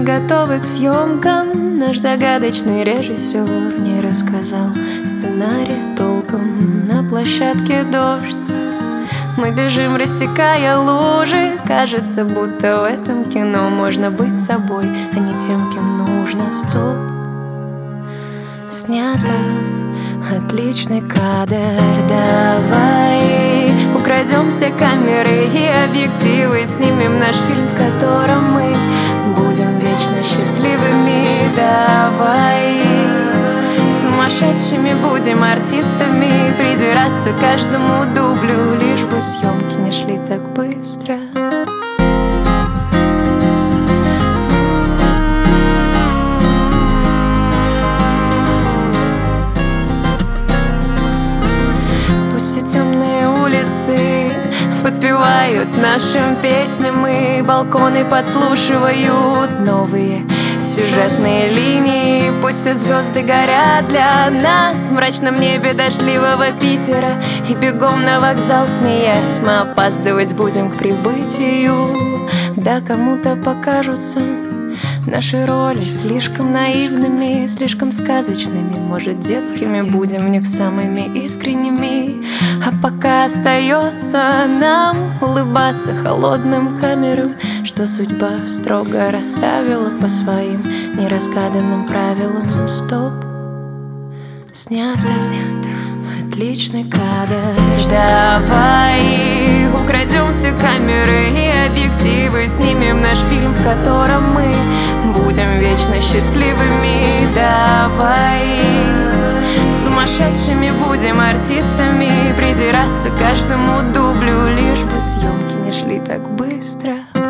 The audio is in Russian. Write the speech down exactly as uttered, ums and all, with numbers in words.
готовы к съемкам. Наш загадочный режиссер не рассказал сценарий толком. На площадке дождь, мы бежим, рассекая лужи. Кажется, будто в этом кино можно быть собой, а не тем, кем нужно. Стоп, снято, отличный кадр. Давай украдем все камеры и объективы, снимем наш фильм, в котором мы будем вечно счастливыми. Давай сумасшедшими будем артистами, придираться к каждому дублю, лишь бы съемки не шли так быстро. Пусть все темные улицы подпевают нашим песням, и балконы подслушивают новые сюжетные линии. Пусть все звезды горят для нас в мрачном небе дождливого Питера, и бегом на вокзал, смеясь, мы опаздывать будем к прибытию. Да, кому-то покажутся наши роли слишком наивными, слишком сказочными, может, детскими, будем в них самыми искренними. А пока остается нам улыбаться холодным камерам, что судьба строго расставила по своим неразгаданным правилам. Стоп, снято, снято, отличный кадр. Давай украдем все камеры и объективы, снимем наш фильм, в котором мы будем вечно счастливыми. Давай сумасшедшими будем артистами, придираться к каждому дублю, лишь бы съемки не шли так быстро.